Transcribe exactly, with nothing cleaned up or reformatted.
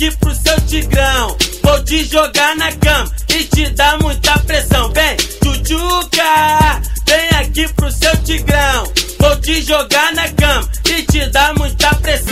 aqui pro seu tigrão. Vou te jogar na cama e te dar muita pressão. Vem, tchutchuca, vem aqui pro seu tigrão. Vou te jogar na cama e te dar muita pressão.